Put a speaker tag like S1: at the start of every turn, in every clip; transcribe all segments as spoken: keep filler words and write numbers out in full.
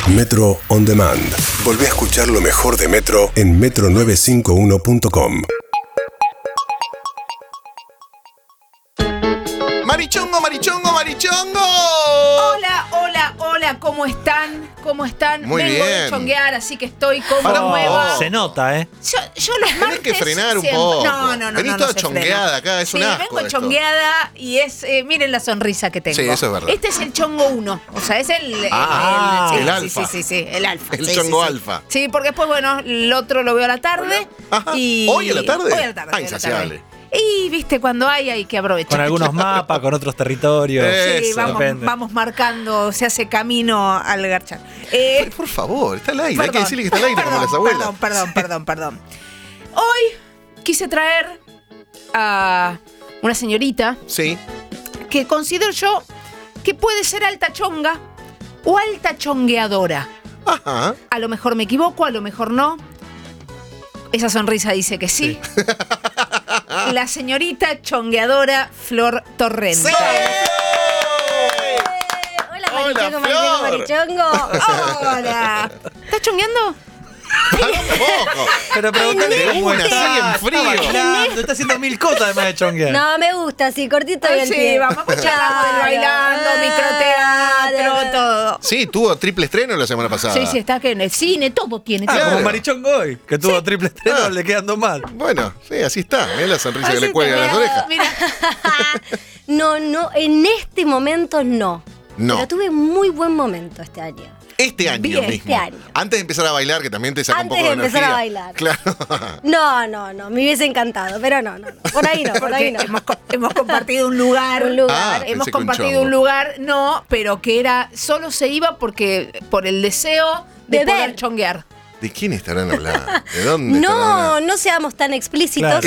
S1: Metro On Demand. Volvé a escuchar lo mejor de Metro en metro novecientos cincuenta y uno punto com.
S2: ¡Marichongo, marichongo, marichongo!
S3: Hola, hola, hola, ¿cómo están? ¿Cómo están?
S2: Muy
S3: Vengo
S2: bien.
S3: de chonguear, así que estoy como
S2: Para un
S3: nueva.
S2: poco.
S4: Se nota, ¿eh?
S3: Yo, yo los
S2: Tenés
S3: martes
S2: que frenar un
S3: siempre-
S2: poco.
S3: No, no, no.
S2: Venís
S3: no,
S2: toda
S3: no se
S2: chongueada
S3: frena.
S2: acá, es
S3: sí,
S2: un asco
S3: vengo
S2: esto.
S3: chongueada y es, eh, miren la sonrisa que tengo.
S2: Sí, eso es verdad.
S3: Este es el chongo uno, o sea, es el...
S2: Ah,
S3: el,
S2: el
S3: sí,
S2: alfa.
S3: Sí, sí, sí, el alfa.
S2: El
S3: sí,
S2: chongo
S3: sí, sí.
S2: alfa.
S3: Sí, porque después, bueno, el otro lo veo a la tarde.
S2: Ajá.
S3: Y...
S2: ¿Hoy a la tarde?
S3: Hoy a la tarde.
S2: Ah,
S3: hoy a la
S2: insaciable.
S3: tarde. Y, viste, cuando hay, hay que aprovechar.
S4: Con algunos mapas, con otros territorios.
S2: Eh.
S3: Sí,
S2: Eso.
S3: vamos,
S4: Depende.
S3: vamos marcando, se hace camino al garchar. Eh,
S2: Ay, por favor, está al aire. Hay que
S3: perdón,
S2: decirle que está al aire como
S3: perdón,
S2: las abuelas.
S3: Perdón, perdón, perdón, perdón. Hoy quise traer a una señorita
S2: Sí.
S3: que considero yo que puede ser alta chonga o alta chongueadora.
S2: Ajá.
S3: A lo mejor me equivoco, a lo mejor no. Esa sonrisa dice que sí. La señorita chongueadora Flor Torrente.
S2: ¡Sí!
S5: Hola,
S2: Hola,
S5: Marichongo,
S2: Flor.
S5: Marichongo, Marichongo.
S3: Hola. ¿Estás chongueando?
S2: Para un poco.
S4: Pero preguntale
S2: De
S4: cómo
S2: una,
S4: está.
S2: así en frío.
S4: Está bailando, está haciendo mil cosas además de chonguear.
S5: No, me gusta, así, cortito y
S3: Ay,
S5: el
S3: sí,
S5: pie.
S3: vamos a charlamos del bailando, microteatro, todo.
S2: Sí, tuvo triple estreno la semana pasada.
S3: Sí, sí, está que en el cine todo tiene.
S4: Ah,
S2: Claro.
S4: como Marichongo hoy, que tuvo triple estreno,
S2: Ah.
S4: le quedan dos mal.
S2: Bueno, sí, así está. Mirá la sonrisa que
S3: Así
S2: le cuelga a las
S3: está,
S2: orejas.
S3: Mira,
S5: No, no, en este momento no.
S2: No.
S5: Pero tuve muy buen momento este año.
S2: Este año
S3: Bien,
S2: mismo.
S5: este año.
S2: Antes de empezar a bailar, que también te saca
S5: Antes
S2: un poco de
S5: de empezar a
S2: energía.
S5: bailar.
S2: Claro.
S5: No, no, no, me hubiese encantado, pero no, no, no. Por ahí no, por
S3: porque
S5: ahí no.
S3: hemos, co- hemos compartido un lugar.
S5: Un lugar.
S2: Ah,
S3: Hemos
S2: pensé que un
S3: compartido
S2: chongo.
S3: un lugar, no, pero que era, solo se iba porque por el deseo de,
S5: De
S3: poder
S5: ver.
S3: chonguear.
S2: ¿De quién estarán hablando? ¿De dónde estarán
S5: No,
S2: hablando?
S5: no seamos tan explícitos.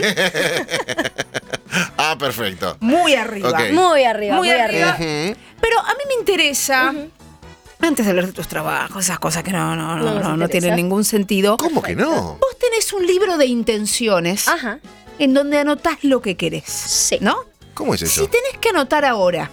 S2: Ah, perfecto.
S3: Muy arriba.
S2: Ok.
S5: Muy arriba,
S3: Muy
S5: muy,
S3: arriba.
S5: arriba.
S2: Ujú.
S3: Pero a mí me interesa, antes de hablar de tus trabajos, esas cosas que no, no, no,
S5: No
S3: no,
S5: nos
S3: no
S5: interesa.
S3: tienen ningún sentido.
S2: ¿Cómo que no?
S3: Vos tenés un libro de intenciones
S5: Ajá.
S3: en donde anotás lo que querés.
S5: Sí.
S3: ¿No?
S2: ¿Cómo es eso?
S3: Si tenés que anotar ahora,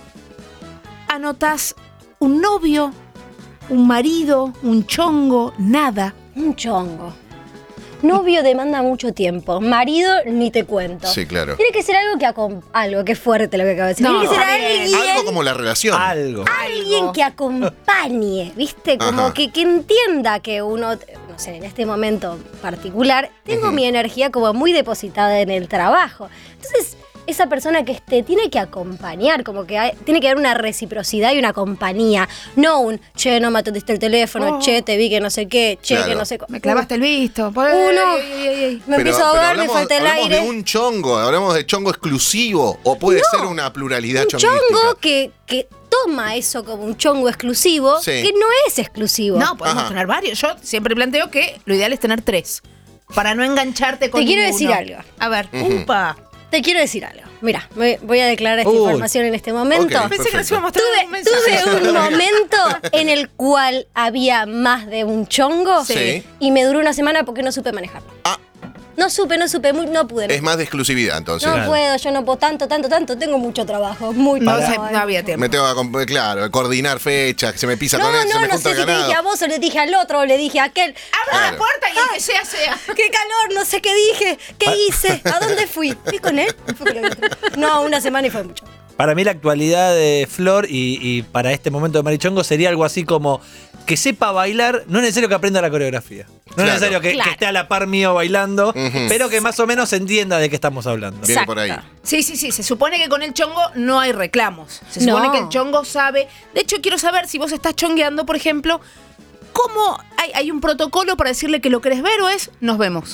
S3: anotás un novio, un marido, un chongo, nada.
S5: Un chongo. Novio demanda mucho tiempo. Marido, ni te cuento.
S2: Sí, claro.
S5: Tiene que ser algo que acom- algo que es fuerte lo que acabo de decir.
S3: No,
S5: Tiene que ser
S3: está bien.
S5: alguien,
S2: Algo como la relación.
S4: Algo.
S5: alguien
S3: Algo.
S5: que acompañe, ¿viste? Como
S2: Ajá.
S5: que, que entienda que uno, no sé, en este momento particular, tengo
S2: Ujú.
S5: mi energía como muy depositada en el trabajo. Entonces, esa persona que te tiene que acompañar, como que hay- tiene que haber una reciprocidad y una compañía. No un, che, no me atendiste el teléfono,
S3: Oh.
S5: che, te vi que no sé qué, che,
S2: Claro.
S5: que no sé... co-
S3: Me clavaste el visto.
S5: Uno.
S3: Ay, ay, ay, ay.
S5: Me empiezo a ahogar, me
S2: hablamos,
S5: falta el
S2: hablamos
S5: aire.
S2: de un chongo, hablamos de chongo exclusivo, o puede ser una pluralidad
S5: Un
S2: chonguística.
S5: chongo que, que toma eso como un chongo exclusivo,
S2: Sí.
S5: que no es exclusivo.
S3: No, podemos
S2: Ajá.
S3: tener varios. Yo siempre planteo que lo ideal es tener tres. Para no engancharte con
S5: Te quiero
S3: ninguno.
S5: decir algo.
S3: A ver,
S2: Ujú.
S3: upa.
S5: Te quiero decir algo. Mira, me- voy a declarar esta
S4: Uy.
S5: información en este momento.
S2: Ok.
S3: Pensé que nos
S2: Perfecto.
S3: íbamos a traer un
S5: Tuve,
S3: mensaje.
S5: tuve un momento en el cual había más de un chongo
S2: Sí.
S5: y me duró una semana porque no supe manejarlo.
S2: Ah,
S5: No supe, no supe, muy- no pude.
S2: es más de exclusividad entonces.
S5: no
S4: Claro.
S5: puedo, yo no puedo tanto, tanto, tanto. Tengo mucho trabajo, muy
S3: No,
S5: pesado,
S3: sé,
S5: eh.
S3: no había tiempo.
S2: Me tengo que, acom- claro, coordinar fechas, que se me pisa
S5: No,
S2: con él, se
S5: no,
S2: me
S5: no
S2: junta
S5: sé
S2: el
S5: si te dije a
S2: ganado.
S5: vos o le dije al otro o le dije a aquel.
S3: Abra
S2: Claro.
S3: la puerta y el que sea, sea.
S5: ¡Qué calor! No sé qué dije, qué hice, a dónde fui. ¿Fui con él? Fui con el otro. No, una semana y fue mucho.
S4: Para mí la actualidad de Flor y, y para este momento de Marichongo sería algo así como que sepa bailar, no es necesario que aprenda la coreografía. No
S2: Claro.
S4: es necesario que,
S5: Claro.
S4: que esté a la par mío bailando,
S2: Ujú.
S4: pero que más o menos entienda de qué estamos hablando.
S2: Viene por ahí.
S5: Exacto.
S3: Sí, sí, sí. Se supone que con el chongo no hay reclamos. Se
S5: No.
S3: supone que el chongo sabe. De hecho, quiero saber si vos estás chongueando, por ejemplo, ¿cómo hay, hay un protocolo para decirle que lo querés ver o es nos vemos?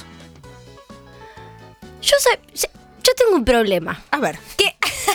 S5: Yo sé, yo- yo tengo un problema.
S3: A ver.
S5: Que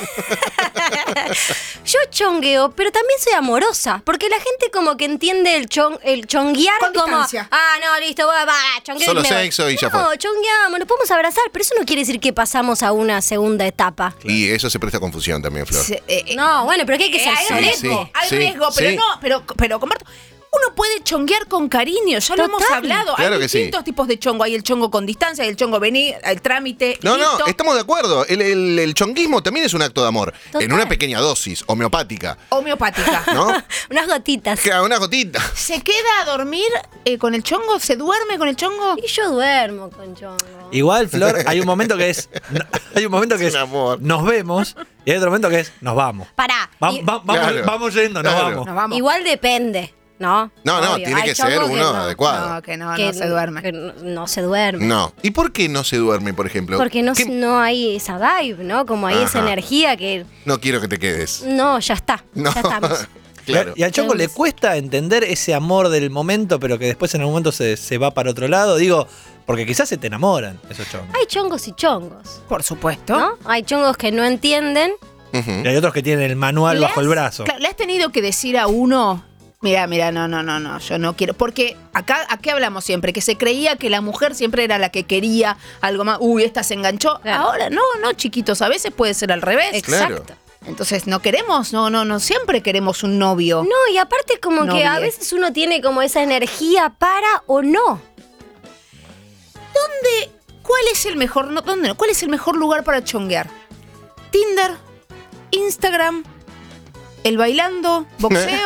S5: yo chongueo, pero también soy amorosa. Porque la gente como que entiende el, chon, el chonguear
S3: Con
S5: como...
S3: distancia.
S5: Ah, no, listo, va, va, chongueo
S2: Solo
S5: y me voy".
S2: sexo y ya
S5: No,
S2: fue.
S5: chongueamos, nos podemos abrazar, pero eso no quiere decir que pasamos a una segunda etapa.
S2: Y eso se presta a confusión también, Flor.
S3: Se- eh, eh,
S5: No, bueno, pero que hay que
S3: eh,
S5: ser
S3: hay
S5: soleto.
S3: riesgo,
S2: Sí,
S3: hay
S2: sí,
S3: riesgo, pero
S2: sí.
S3: no, pero, pero comparto. Uno puede chonguear con cariño, ya lo hemos
S5: Total.
S3: hablado.
S2: Claro
S3: hay
S2: que sí.
S3: distintos tipos de chongo. Hay el chongo con distancia, hay el chongo venir, el trámite.
S2: No,
S3: listo.
S2: no, estamos de acuerdo. El, el- el chonguismo también es un acto de amor.
S5: Total.
S2: En una pequeña dosis, homeopática,
S3: Homeopática.
S2: ¿no?
S5: Unas gotitas.
S2: Que a una gotita.
S3: ¿Se queda a dormir eh, con el chongo? ¿Se duerme con el chongo?
S5: Y yo duermo con chongo.
S4: Igual, Flor, hay un momento que es. Hay un momento que
S2: Es
S4: es.
S2: un amor.
S4: Nos vemos. Y hay otro momento que es. Nos vamos.
S5: Pará.
S4: Va-
S5: y-
S4: va- vamos,
S2: Claro.
S4: vamos yendo, nos
S2: Claro.
S4: vamos.
S3: Nos vamos.
S5: Igual depende, ¿no?
S2: No, no,
S5: Obvio.
S2: tiene
S5: Hay
S2: que ser
S5: chongos
S2: uno
S5: no,
S2: adecuado.
S3: No, que no,
S5: que
S3: no se duerme.
S5: que no, no se duerme.
S2: No. ¿Y por qué no se duerme, por ejemplo?
S5: Porque no,
S2: ¿Qué-
S5: no hay esa vibe, ¿no? Como hay esa
S2: Ajá.
S5: energía que.
S2: No quiero que te quedes.
S5: No, ya está.
S2: No.
S5: Ya estamos.
S2: Claro.
S4: Y al chongo le cuesta entender ese amor del momento, pero que después en algún momento se, se va para otro lado. Digo, porque quizás se te enamoran esos chongos.
S5: Hay chongos y chongos,
S3: Por supuesto.
S5: ¿no? Hay chongos que no entienden.
S2: Ujú.
S4: Y hay otros que tienen el manual
S3: ¿Le
S4: bajo el
S3: has-
S4: brazo.
S3: claro, ¿Le has tenido que decir a uno? Mira, mira, no, no, no, no, yo no quiero. Porque acá, ¿a qué hablamos siempre? Que se creía que la mujer siempre era la que quería algo más. Uy, esta se enganchó.
S5: Claro.
S3: Ahora, no, no, chiquitos, a veces puede ser al revés.
S2: Claro.
S5: Exacto.
S3: Entonces, no queremos, no, no, no, siempre queremos un novio.
S5: No, y aparte como que a
S3: Novie.
S5: veces uno tiene como esa energía para o no.
S3: ¿Dónde, cuál es el mejor, no, dónde, no, cuál es el mejor lugar para chonguear? ¿Tinder? ¿Instagram? ¿El bailando? ¿Boxeo?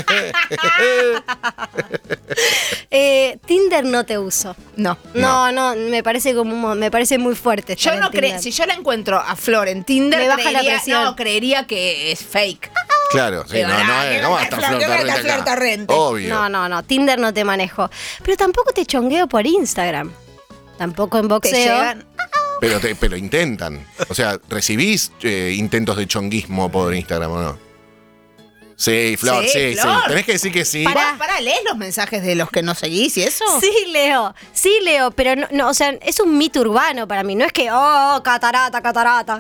S5: Eh, Tinder no te uso.
S3: No.
S5: No, no, me parece como me parece muy fuerte.
S3: Yo
S5: estar
S3: no
S5: en
S3: creo,
S5: Tinder.
S3: si yo la encuentro a Flor en Tinder,
S5: Me baja la
S3: creería,
S5: presión.
S3: no, creería que es fake.
S2: Claro, sí,
S3: Digo,
S2: no, no,
S3: no,
S2: es.
S3: que
S2: ¿Cómo va
S3: venga
S2: a estar
S3: Flor,
S2: Flor
S3: que venga
S2: Torrente
S3: Flor
S2: acá?
S3: Torrente.
S2: Obvio.
S5: No, no, no, Tinder no te manejo. Pero tampoco te chongueo por Instagram. Tampoco en
S3: Te
S5: boxeo.
S3: llegan.
S2: Pero, te- pero intentan. O sea, ¿recibís eh, intentos de chonguismo por Instagram o no? Sí, Flor,
S3: Sí,
S2: sí, sí.
S3: Flor.
S2: Tenés que decir que sí.
S3: Pará, pará, ¿lees los mensajes de los que no seguís y eso?
S5: Sí, Leo, sí, Leo, pero no, no, o sea, es un mito urbano para mí, no es que, oh, catarata, catarata.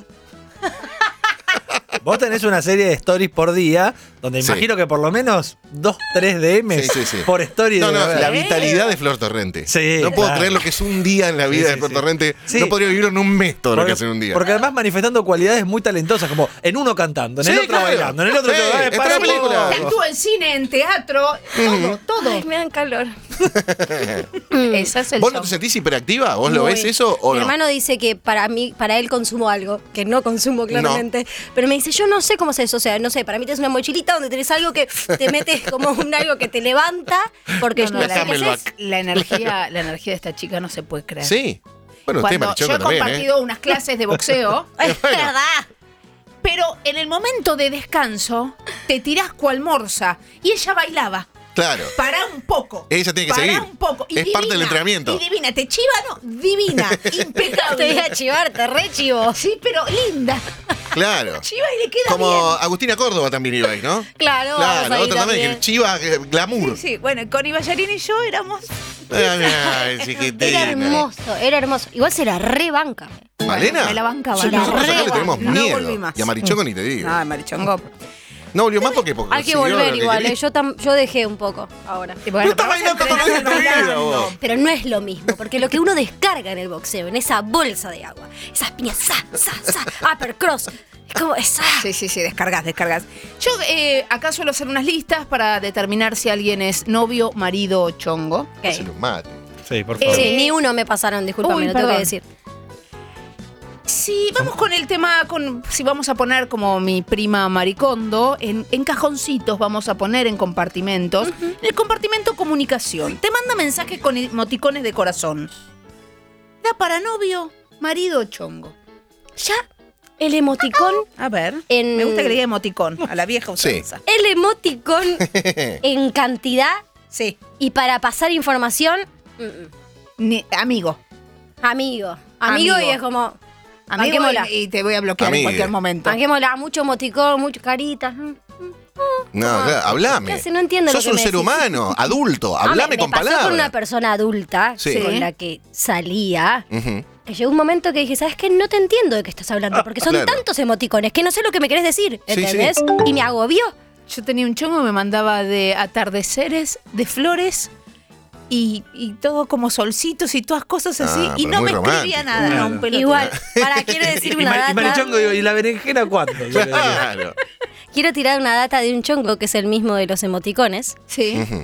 S4: Vos tenés una serie de stories por día, donde
S2: Sí.
S4: imagino que por lo menos dos, tres D Ms
S2: Sí, sí, sí.
S4: por story
S2: No,
S4: debe
S2: no,
S4: haber.
S2: la vitalidad de Flor Torrente.
S4: Sí,
S2: no puedo
S4: claro.
S2: creer lo que es un día en la vida
S4: Sí,
S2: de
S4: sí,
S2: Flor
S4: sí.
S2: Torrente.
S4: Sí.
S2: No podría vivir en un mes todo lo
S4: Porque-
S2: que hace en un día.
S4: Porque además manifestando cualidades muy talentosas, como en uno cantando, en el
S2: Sí,
S4: otro
S2: claro.
S4: bailando, en el otro
S2: Sí,
S4: todo. Ay,
S2: está
S4: para
S2: la película.
S4: vos.
S3: Actúa en cine, en teatro, todo, todo.
S5: Ay, me dan calor.
S3: Ese es el
S2: ¿Vos no
S3: show.
S2: te sentís hiperactiva? ¿Vos lo
S5: Muy.
S2: ves eso o
S5: Mi
S2: no?
S5: hermano dice que para mí, para él consumo algo, que no consumo claramente, pero me dice, yo no sé cómo es eso, o sea, no sé, para mí tenés una mochilita donde tenés algo que te metes como un algo que te levanta, porque
S3: No, no,
S5: no, sé
S3: la,
S5: qué
S2: Camelback.
S5: haces.
S3: la energía, la energía de esta chica no se puede creer.
S2: Sí. Bueno, usted,
S3: Cuando yo
S2: Marichongo,
S3: he
S2: también, ¿eh?
S3: compartido unas clases de boxeo,
S5: Es
S2: Bueno.
S5: verdad.
S3: pero en el momento de descanso te tirás cual morsa y ella bailaba.
S2: Claro.
S3: Pará un poco.
S2: Ella tiene que
S3: Pará
S2: seguir.
S3: un poco. Y
S2: Es parte del
S3: divina,
S2: entrenamiento.
S3: Y divina. ¿Te chiva? No. Divina.
S5: Te voy
S3: Impecable.
S5: a chivarte, re chivo.
S3: Sí, pero linda.
S2: Claro.
S3: Chiva y le queda
S2: Como
S3: bien.
S2: Agustina Córdoba también iba ahí, ¿no?
S5: Claro, vamos
S2: Claro,
S5: ahí
S2: otra también,
S5: también.
S2: que chiva eh, glamour.
S3: Sí, bueno, Connie Ballarín y yo éramos.
S2: Ay, ay, chiquitina.
S5: Era hermoso, era hermoso. Igual se la rebanca.
S2: ¿Malena?
S3: Me la bancaba.
S2: Sí,
S3: La
S2: nosotros acá le
S3: rebanca.
S2: tenemos
S3: No
S2: miedo.
S3: volví más.
S2: Y a Marichongo ni te digo.
S3: No, Marichongo.
S2: No volvió más porque, porque
S5: Hay que
S2: consiguió lo
S5: volver
S2: que
S5: igual,
S2: quería.
S5: eh. yo, tam- yo dejé un poco ahora.
S3: Y bueno,
S2: No estás
S3: pero
S2: bailando
S3: vos
S2: todo el día en tu
S3: entrenás
S2: vida, vos.
S3: bailando.
S5: Pero no es lo mismo, porque lo que uno descarga en el boxeo, en esa bolsa de agua, esas piñas, sa, sa, sa, uppercross, es como esa.
S3: Sí, sí, sí, descargas, descargas. Yo eh, acá suelo hacer unas listas para determinar si alguien es novio, marido o chongo.
S5: Ok.
S2: Hacele un mate.
S4: Sí, por
S3: Eh,
S4: favor.
S5: Sí, ni uno me pasaron, discúlpame,
S3: Uy,
S5: lo tengo
S3: perdón.
S5: que decir.
S3: Si vamos con el tema, con, si vamos a poner como mi prima Maricondo, en, en cajoncitos vamos a poner en compartimentos. En el compartimento comunicación. Te manda mensajes con emoticones de corazón. ¿Da para novio, marido o chongo?
S5: Ya, el emoticón,
S3: A ver.
S5: En-
S3: Me gusta que le diga emoticón, a la vieja
S2: Sí.
S3: usanza.
S5: el emoticón en cantidad
S3: Sí.
S5: y para pasar información, mm, mm.
S3: Ni- amigo.
S5: amigo. Amigo,
S3: Amigo.
S5: y es como,
S3: Amigo
S5: banquémosla.
S3: y, y te voy a bloquear
S2: Amigue.
S3: en cualquier momento.
S5: banquémosla, mucho emoticón, mucho caritas. mm.
S2: No, claro, hablame.
S5: ¿Qué hace? No entiendo lo
S2: Sos
S5: que
S2: un
S5: me
S2: ser
S5: decís.
S2: humano, adulto.
S5: Ah,
S2: Hablame
S5: me,
S2: con
S5: me pasó
S2: palabras.
S5: con una persona adulta
S2: Sí.
S5: con la que salía.
S2: Ujú.
S5: Que llegó un momento que dije, ¿sabes qué? No te entiendo de qué estás hablando, porque son
S2: Claro.
S5: tantos emoticones que no sé lo que me querés decir,
S2: Sí,
S5: ¿entendés?
S2: sí.
S5: Y me agobió.
S3: Yo tenía un chongo que me mandaba de atardeceres, de flores y, y todo como solcitos y todas cosas así.
S2: Ah,
S3: y
S2: pero
S3: no
S2: muy
S3: me escribía
S2: romántico.
S3: nada.
S4: Claro.
S3: No, un pelotudo.
S5: Igual, para, quiero decir
S4: Y,
S5: una
S4: Mar- y
S5: data.
S4: Marichongo, digo, ¿y la berenjena cuándo?
S2: Claro.
S5: Quiero tirar una data de un chongo que es el mismo de los emoticones.
S3: Sí.
S2: Ujú.
S5: Que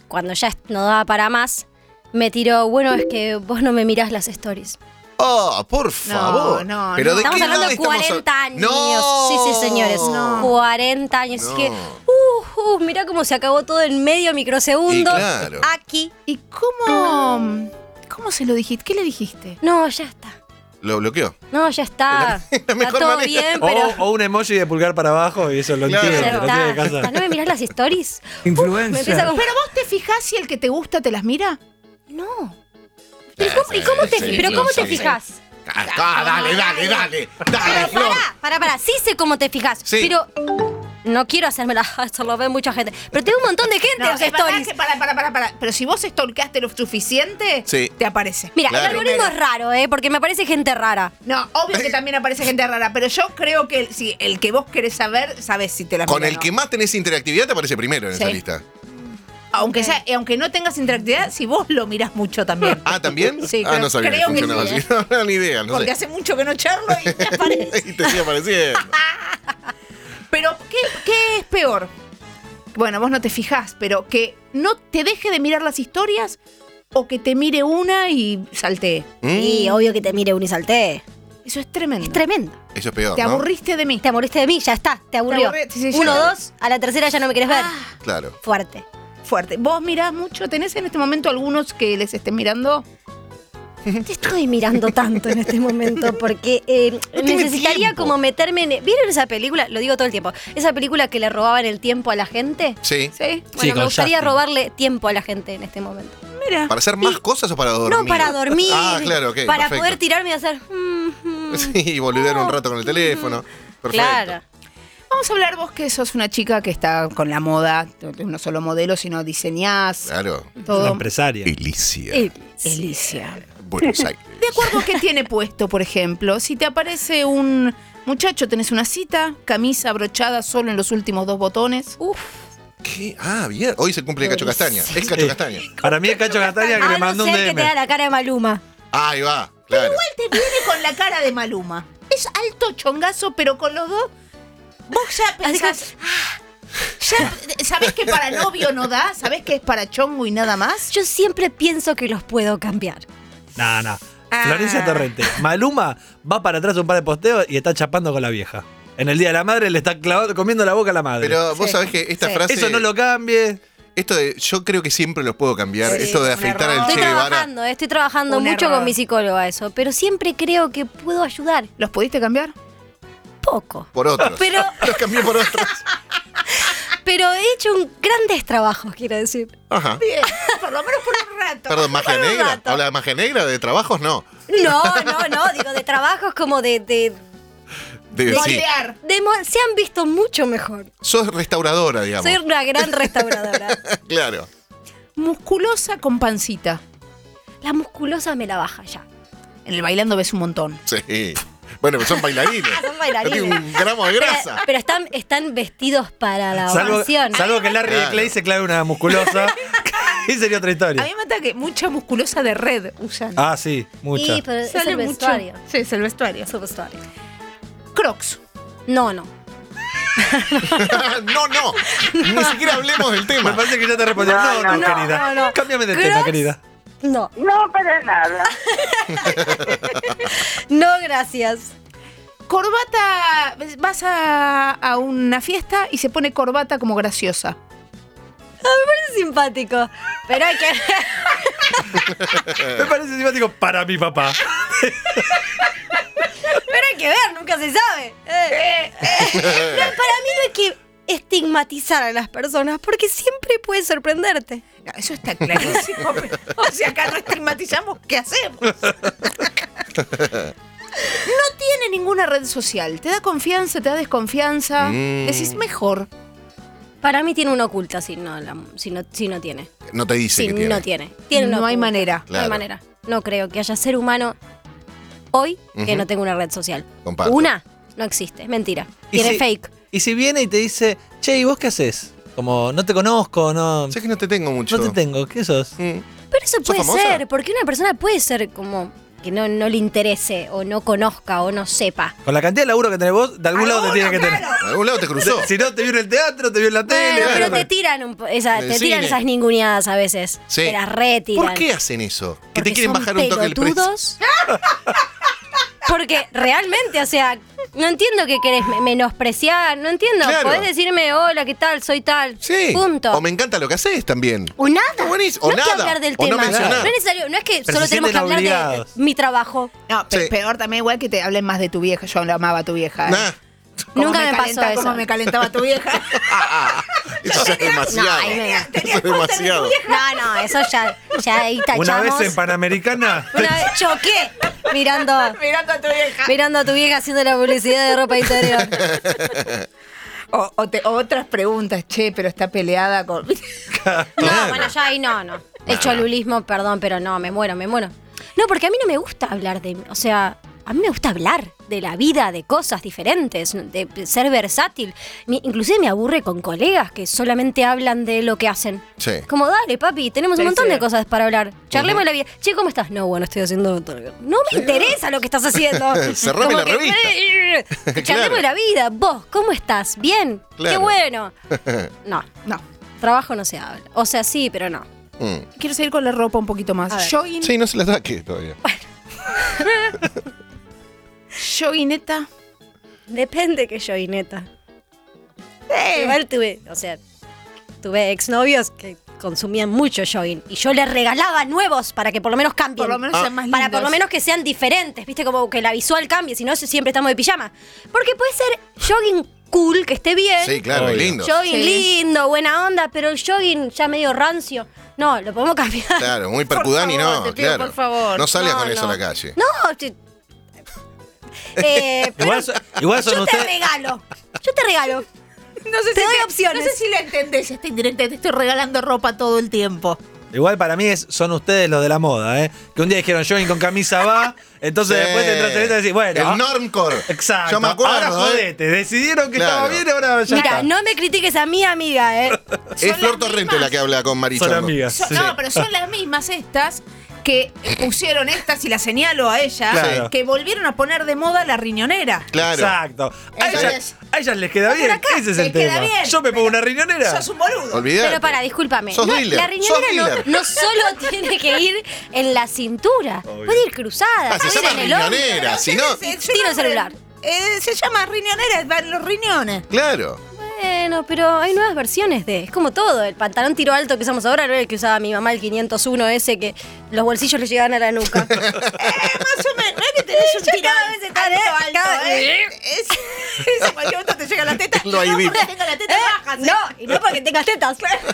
S5: cuando ya no daba para más, me tiró, bueno, es que vos no me mirás las stories.
S2: Oh, por favor.
S3: no,
S2: Pero
S3: no.
S2: ¿de
S5: Estamos
S2: qué
S5: hablando
S2: edad
S5: de
S2: estamos
S5: cuarenta
S2: hab-
S5: años.
S2: No.
S5: Sí, sí, señores.
S3: No.
S5: cuarenta años.
S2: No.
S5: Es que, uh, uh, mirá cómo se acabó todo en medio microsegundos.
S2: Y claro.
S5: Aquí.
S3: ¿Y cómo, cómo se lo dijiste? ¿Qué le dijiste?
S5: No, ya está.
S2: Lo bloqueó.
S5: No, ya está.
S2: la
S5: Está
S2: mejor
S5: todo
S2: manera.
S5: bien,
S4: O,
S5: pero.
S4: o un emoji de pulgar para abajo y eso lo
S2: Claro.
S4: entiende.
S5: Ya
S4: Lo tiene que
S5: está, ya está.
S4: casar.
S5: ¿No me mirás las stories? me
S4: Influencer.
S5: empieza como-
S3: ¿Pero vos te fijás si el que te gusta te las mira?
S5: No. ¿Y cómo, y cómo te,
S2: Sí,
S5: pero
S2: sí,
S5: cómo
S2: sí,
S5: te
S2: sí.
S5: fijas?
S2: Ah, ah, dale, dale, dale. Dale,
S5: Pero
S2: Flor.
S5: pará, pará, pará. Sí sé cómo te fijas.
S2: Sí.
S5: Pero no quiero hacérmela. Esto lo ve mucha gente. Pero tengo un montón de gente en las
S3: es verdad
S5: stories.
S3: que para, para, para, para. Pero si vos stalkeaste lo suficiente,
S2: Sí.
S3: te aparece.
S5: Mira,
S2: Claro.
S5: el algoritmo es raro, ¿eh? Porque me parece gente rara.
S3: No, obvio que también aparece gente rara, pero yo creo que el, si el que vos querés saber, sabes si te la
S2: Con
S3: mira o
S2: el
S3: no.
S2: que más tenés interactividad te aparece primero en
S3: Sí.
S2: esa lista.
S3: Aunque sea, y aunque no tengas interactividad, si vos lo mirás mucho también.
S2: Ah, ¿también?
S3: Sí,
S2: ah,
S3: creo,
S2: no sabía
S3: creo
S2: que
S3: que
S2: funcionaba
S3: sí,
S2: así.
S3: ¿eh?
S2: No, ni idea, no
S3: Porque
S2: sé.
S3: hace mucho que no charlo y me aparece.
S2: Y te sigue apareciendo.
S3: Pero, ¿qué, ¿qué es peor? Bueno, vos no te fijás, pero que no te deje de mirar las historias o que te mire una y saltee.
S2: Mm,
S5: Y obvio que te mire un y salté.
S3: Eso es tremendo.
S5: Es tremendo.
S2: Eso es peor,
S3: Te
S2: ¿no?
S3: aburriste de mí.
S5: Te aburriste de mí, ya está, te aburrió.
S3: aburrí- sí, sí,
S5: Uno,
S3: ya.
S5: dos, a la tercera ya no me querés ver.
S2: Claro.
S5: Fuerte.
S3: Fuerte. ¿Vos mirás mucho? ¿Tenés en este momento algunos que les estén mirando?
S5: Te estoy mirando tanto en este momento porque eh,
S2: tiene
S5: necesitaría
S2: tiempo.
S5: como meterme en... ¿Vieron esa película? Lo digo todo el tiempo. Esa película que le robaban el tiempo a la gente.
S2: Sí.
S3: Sí.
S5: Bueno,
S4: con
S5: me gustaría
S4: Justin.
S5: robarle tiempo a la gente en este momento.
S3: Mira.
S2: ¿Para hacer más cosas o para dormir?
S5: No, para dormir.
S2: Ah, claro, ok.
S5: Para
S2: perfecto.
S5: poder tirarme y hacer... mm, mm.
S2: Sí, y boludear un rato con el teléfono. Perfecto.
S5: Claro.
S3: Vamos a hablar vos que sos una chica que está con la moda, no solo modelo, sino diseñás,
S2: Claro.
S4: Una
S3: todo.
S4: empresaria.
S2: Elicia.
S5: Eh,
S3: Elicia.
S2: Buenos Aires.
S3: De acuerdo a qué tiene puesto, por ejemplo, si te aparece un muchacho, tenés una cita, camisa abrochada solo en los últimos dos botones.
S5: Uf.
S2: ¿Qué? Ah, bien. Hoy se cumple Cacho Castaña. Es Cacho
S4: Sí.
S2: Castaña.
S4: Para mí es Cacho Castaña que
S5: A
S4: le
S5: no
S4: mandó un
S5: ser que
S4: D
S5: te da
S4: M.
S5: la cara de Maluma.
S2: Ahí va. Claro.
S3: Te viene con la cara de Maluma. Es alto chongazo, pero con los dos, vos ya pensás... "Ah, ya sabés que para novio no da, sabés que es para chongo y nada más.
S5: Yo siempre pienso que los puedo cambiar.
S4: No, no.
S3: Ah.
S4: Florencia Torrente. Maluma va para atrás un par de posteos y está chapando con la vieja. En el Día de la Madre le está clavando, comiendo la boca a la madre.
S2: Pero vos
S3: Sí.
S2: sabés que esta
S3: Sí.
S2: frase.
S4: Eso no lo cambie.
S2: Esto de. Yo creo que siempre los puedo cambiar.
S3: Sí,
S2: Esto de
S3: un
S2: afeitar
S3: error.
S2: al Che
S5: Estoy
S2: Guevara.
S5: trabajando, eh, estoy trabajando
S3: Un
S5: mucho
S3: error.
S5: con mi psicóloga eso, pero siempre creo que puedo ayudar.
S3: ¿Los pudiste cambiar?
S5: Poco.
S2: Por otros.
S5: Pero,
S2: Los cambié por otros.
S5: pero he hecho un grandes trabajos, quiero decir.
S2: Ajá.
S3: Bien, por lo menos por un rato.
S2: Perdón, magia
S5: Por un
S2: negra.
S5: rato.
S2: ¿Habla de magia negra? ¿De trabajos? No.
S5: No, no, no, digo, de trabajos como de... de,
S2: De,
S3: De
S2: sí.
S3: moldear.
S5: de mo- se han visto mucho mejor.
S2: Sos restauradora, digamos.
S5: Soy una gran restauradora.
S2: Claro.
S3: Musculosa con pancita.
S5: La musculosa me la baja ya.
S3: En el bailando ves un montón.
S2: Sí. Bueno, pero son bailarines.
S5: Son bailarines.
S2: No tiene un gramo de
S5: Pero,
S2: grasa.
S5: pero están, están vestidos para la
S4: Salvo,
S5: ocasión.
S4: salvo que Larry de
S2: Claro.
S4: Clay se clave una musculosa. Y sería otra
S3: A
S4: historia.
S3: mí me mata que mucha musculosa de red usan.
S4: Ah, sí, mucha.
S5: Y, pero es
S3: Sale
S5: el
S3: mucho.
S5: vestuario.
S3: Sí, es el vestuario.
S5: Es el vestuario.
S3: Crocs.
S5: No, no.
S2: no, no. Ni siquiera hablemos del
S4: Me
S2: tema.
S4: parece que ya te respondió. No, no,
S5: no,
S4: querida.
S5: no, no.
S4: Cámbiame de
S5: Crocs.
S4: tema, querida.
S5: No.
S6: No, para nada.
S5: No, gracias.
S3: Corbata. Vas a, a una fiesta y se pone corbata como graciosa.
S5: Es simpático. Pero hay que...
S4: Me parece simpático para mi papá.
S5: Pero hay que ver, nunca se sabe. Eh. No, para mí no hay que estigmatizar a las personas porque siempre puede sorprenderte.
S3: No, eso está clarísimo. pero, o sea, acá no estigmatizamos, ¿qué hacemos? No tiene ninguna red social. Te da confianza, te da desconfianza.
S2: Mm.
S3: Decís mejor.
S5: Para mí tiene una oculta si no, la- si no, si no tiene.
S2: No te dice
S5: Si
S2: que tiene.
S5: no tiene. Tiene una
S3: No hay
S5: oculta.
S3: manera.
S5: No hay
S2: Claro.
S5: manera. No creo que haya ser humano hoy que
S2: Ujú.
S5: no tenga una red social.
S2: Comparto.
S5: Una no existe, es mentira.
S4: Y
S5: Tiene
S4: si-
S5: fake.
S4: Y si viene y te dice, che, ¿y vos qué haces? Como, no te conozco, no,
S2: Sé que no te tengo mucho.
S4: no te tengo, ¿qué sos?
S2: Mm.
S5: Pero eso
S2: ¿Sos
S5: puede
S2: famosa?
S5: ser, porque una persona puede ser como que no, no le interese o no conozca o no sepa.
S4: Con la cantidad de laburo que tenés vos, de algún lado te tiene que tener.
S2: De algún lado te cruzó.
S4: Si no, te vio en el teatro, te vio en la tele.
S5: Bueno, pero
S4: claro.
S5: te tiran, un po- esa-
S2: Del
S5: te tiran
S2: cine.
S5: esas ninguneadas a veces.
S2: Sí.
S5: Te las retiran.
S2: ¿Por qué hacen eso? Que
S5: Porque
S2: te quieren
S5: son
S2: bajar un toque el precio.
S5: pelotudos. Porque realmente, o sea, no entiendo que querés me- menospreciar, no entiendo.
S2: Claro.
S5: Podés decirme, hola, ¿qué tal? Soy tal.
S2: Sí.
S5: Punto.
S2: O me encanta lo que haces también.
S5: O nada.
S2: Está buenísimo. O
S5: no hay
S2: nada.
S5: que hablar del
S2: O no
S5: tema.
S2: mencionar.
S5: No es necesario, no es que
S4: Pero
S5: solo
S4: se
S5: tenemos que
S4: sienten
S5: hablar
S4: obligados.
S5: de mi trabajo.
S3: No, pe-
S2: Sí.
S3: peor también igual que te hablen más de tu vieja. Yo lo amaba a tu vieja. ¿eh?
S2: Nah.
S3: Cómo
S5: Nunca me pasó
S3: calenta-
S5: eso.
S3: Cómo me calentaba tu vieja.
S2: Eso ya es demasiado.
S5: No, ahí me-
S2: Eso es demasiado.
S5: No, no, eso ya, ya ahí tachamos.
S4: Una vez en Panamericana.
S5: Una vez choqué mirando,
S3: Mirando a tu vieja.
S5: mirando a tu vieja haciendo la publicidad de ropa interior.
S3: O, o te- o otras preguntas, che, pero está peleada con.
S5: No, bueno, ya ahí no, no. El cholulismo, perdón, pero no, me muero, me muero. No, porque a mí no me gusta hablar de... O sea, a mí me gusta hablar de la vida, de cosas diferentes, de ser versátil. Mi- inclusive me aburre con colegas que solamente hablan de lo que hacen.
S2: Sí.
S5: Como, dale, papi, tenemos un
S3: Sí,
S5: montón
S3: sí.
S5: de cosas para hablar. Charlemos de la vida. Che, ¿cómo estás? No, bueno, estoy haciendo... No me interesa lo que estás haciendo.
S2: Cerrame
S5: Como
S2: la
S5: que-
S2: revista.
S5: Charlemos
S2: Claro.
S5: de la vida. Vos, ¿cómo estás? ¿Bien? Qué
S2: Claro.
S5: bueno. No,
S3: No.
S5: trabajo no se habla. O sea, sí, pero no.
S2: Mm.
S3: Quiero seguir con la ropa un poquito más.
S5: A ver.
S3: Jogging.
S2: Sí, no se la ataque todavía.
S3: Joguineta.
S5: Depende que yo, neta. Igual tuve, o sea, tuve exnovios que consumían mucho jogging y yo les regalaba nuevos para que por lo menos cambien.
S3: Por lo menos
S2: Ah.
S3: sean más
S5: Para
S3: lindos.
S5: por lo menos que sean diferentes, viste, como que la visual cambie, si no siempre estamos de pijama. Porque puede ser jogging cool, que esté bien.
S2: Sí, claro,
S4: Obvio.
S2: lindo.
S5: Jogging
S3: Sí.
S5: lindo, buena onda, pero el jogging ya medio rancio. No, lo podemos cambiar.
S2: Claro, muy
S3: Por
S2: percudani,
S3: favor,
S2: no,
S3: te pido,
S2: claro.
S3: por favor.
S2: No salgas
S5: No,
S2: con eso
S5: no.
S2: a la calle.
S5: No, te- eh, pero
S4: Igual, so- igual son
S5: yo te
S4: ustedes.
S5: regalo. Yo te regalo.
S3: No sé
S5: Te
S3: si
S5: doy opciones.
S3: No sé si la entendés esta indirecta. Te estoy regalando ropa todo el tiempo.
S4: Igual para mí es, son ustedes los de la moda, ¿eh? Que un día dijeron jogging con camisa va, entonces
S2: Sí.
S4: después entras en esta y decís, bueno. ah,
S2: El normcore.
S4: Exacto.
S2: Yo me acuerdo,
S4: ahora
S2: ¿eh?
S4: jodete. Decidieron que
S2: Claro.
S4: estaba bien, ahora ya
S5: Mira,
S4: está.
S5: no me critiques a mi amiga, ¿eh?
S2: Es
S3: Son
S2: Flor
S3: las
S2: Torrente
S3: mismas.
S2: la que habla con
S4: Son
S2: Marichongo.
S4: amigas.
S3: So-
S4: sí.
S3: No, pero son las mismas estas que pusieron estas, y la señalo a ella,
S4: Claro.
S3: que volvieron a poner de moda la riñonera.
S2: Claro.
S4: Exacto. A
S3: Entonces,
S4: ellas, a ellas les queda bien.
S3: acá,
S4: Ese es
S3: te
S4: el
S3: queda
S4: tema.
S3: bien,
S4: Yo me pongo una riñonera.
S3: Sos un boludo.
S2: Olvidate.
S5: Pero para, discúlpame.
S2: Sos
S5: No,
S2: dealer,
S5: la
S2: sos
S5: riñonera no,
S2: dealer.
S5: no solo tiene que ir en la cintura,
S4: Obvio.
S5: puede ir cruzada,
S2: Ah, se
S5: puede ir
S2: llama
S5: en el hombro.
S2: riñonera, si no.
S3: Se- se
S5: Tiro el
S3: llama-
S5: celular.
S3: Eh, se llama riñonera, van los riñones.
S2: Claro.
S5: Bueno, pero hay nuevas versiones de... Es como todo, el pantalón tiro alto que usamos ahora no era el que usaba mi mamá, el quinientos uno ese que los bolsillos le llegaban a la nuca.
S3: Eh, más o menos, no es que tenés un
S5: Ya
S3: tiro
S5: cada vez está
S3: alto,
S5: de-
S3: alto,
S5: cada-
S3: ¿eh? Es, es en cualquier momento te llega la teta.
S2: Lo hay
S3: no
S2: visto.
S3: porque tenga la teta baja. ¿sí?
S5: No, y no porque tengas tetas.